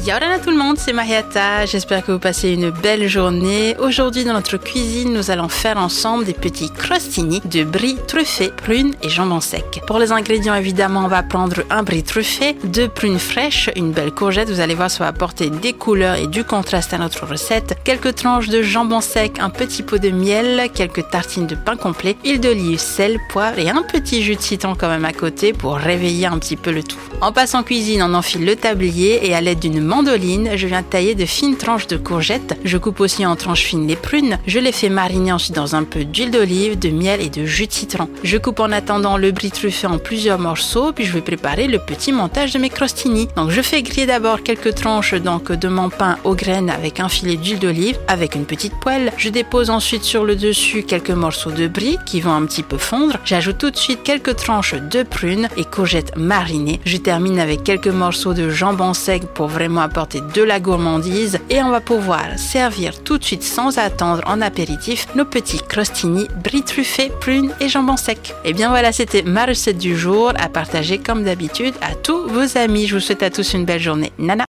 Yaorana tout le monde, c'est Mariata, j'espère que vous passez une belle journée. Aujourd'hui dans notre cuisine, nous allons faire ensemble des petits crostini de brie truffé, prunes et jambon sec. Pour les ingrédients évidemment, on va prendre un brie truffé, 2 prunes fraîches, une belle courgette, vous allez voir ça va apporter des couleurs et du contraste à notre recette, quelques tranches de jambon sec, un petit pot de miel, quelques tartines de pain complet, huile d'olive, sel, poivre et un petit jus de citron quand même à côté pour réveiller un petit peu le tout. En passant en cuisine, on enfile le tablier et à l'aide d'une mandoline, je viens tailler de fines tranches de courgettes. Je coupe aussi en tranches fines les prunes. Je les fais mariner ensuite dans un peu d'huile d'olive, de miel et de jus de citron. Je coupe en attendant le brie truffé en plusieurs morceaux, puis je vais préparer le petit montage de mes crostini. Donc je fais griller d'abord quelques tranches de mon pain aux graines avec un filet d'huile d'olive, avec une petite poêle. Je dépose ensuite sur le dessus quelques morceaux de brie qui vont un petit peu fondre. J'ajoute tout de suite quelques tranches de prunes et courgettes marinées. Je termine avec quelques morceaux de jambon sec pour vraiment apporter de la gourmandise et on va pouvoir servir tout de suite sans attendre en apéritif nos petits crostini brie truffé, prunes et jambon sec. Et bien voilà, c'était ma recette du jour à partager comme d'habitude à tous vos amis. Je vous souhaite à tous une belle journée. Nana!